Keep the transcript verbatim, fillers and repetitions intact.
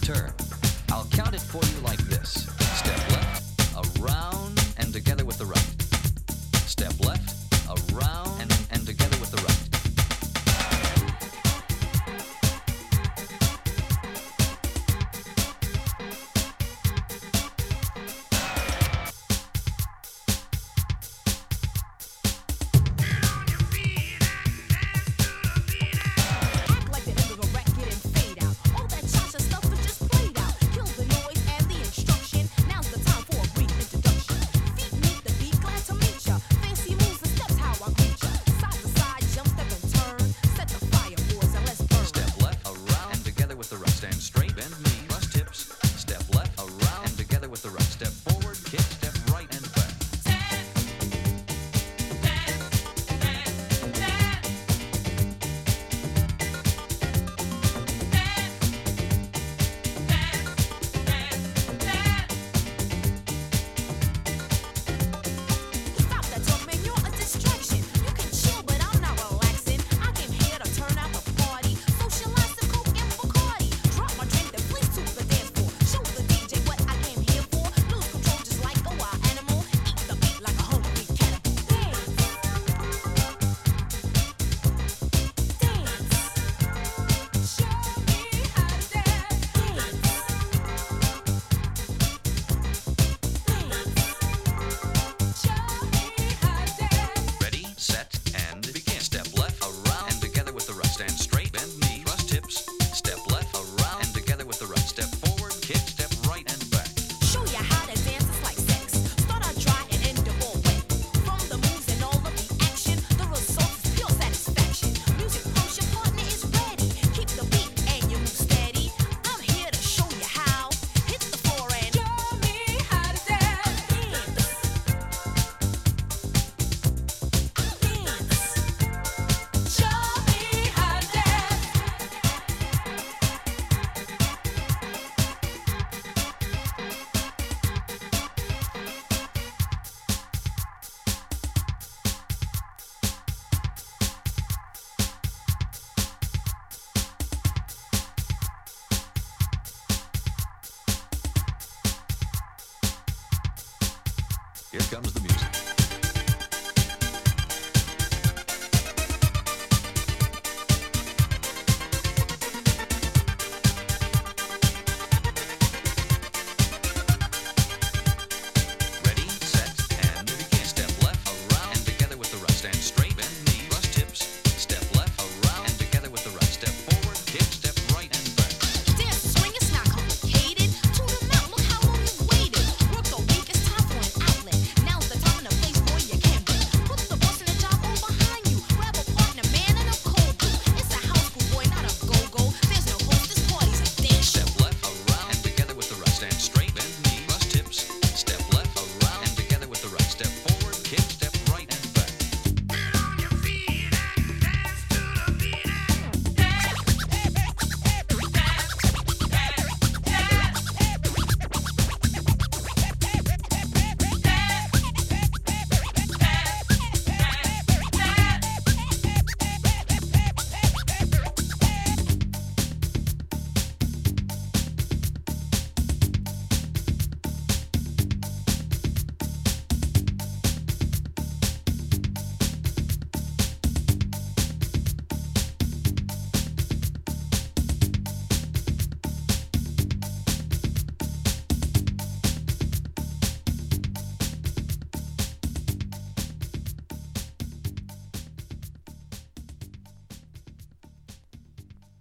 turn. I'll count it for you like this. Step left, around, and together with the right. Step left, around, and, and together with the right. Stand straight, bend knee, cross tips. Step left, around, and together with the right. Step forward, kick, step right, and back. Stop that talk, man, you're a distraction. You can chill, but I'm not relaxing. I came here to turn out the party. Socialize the coke and Bacardi. Drop my drink, then please to the dance floor. Show the D J what I came here for. Lose control just like a wild animal. Eat the beat like a hungry cannibal. Dance. Dance. Show me how to dance. Dance. Dance. Show me how to dance. Ready, set, and begin. Step left, around, and together with the right. Stand straight, bend knee, cross tips. Step left, around, and together with the right. Step forward, kick, step right, and back. Show ya how to dance, it's like sex. Start out dry and end up all wet. From the moves and all of the action, the result is pure satisfaction. Music promotion partner is ready. Keep the beat and you move steady. I'm here to show you how. Hit the floor and show me how to dance. Dance. Dance. Show me how to dance. Here comes the music.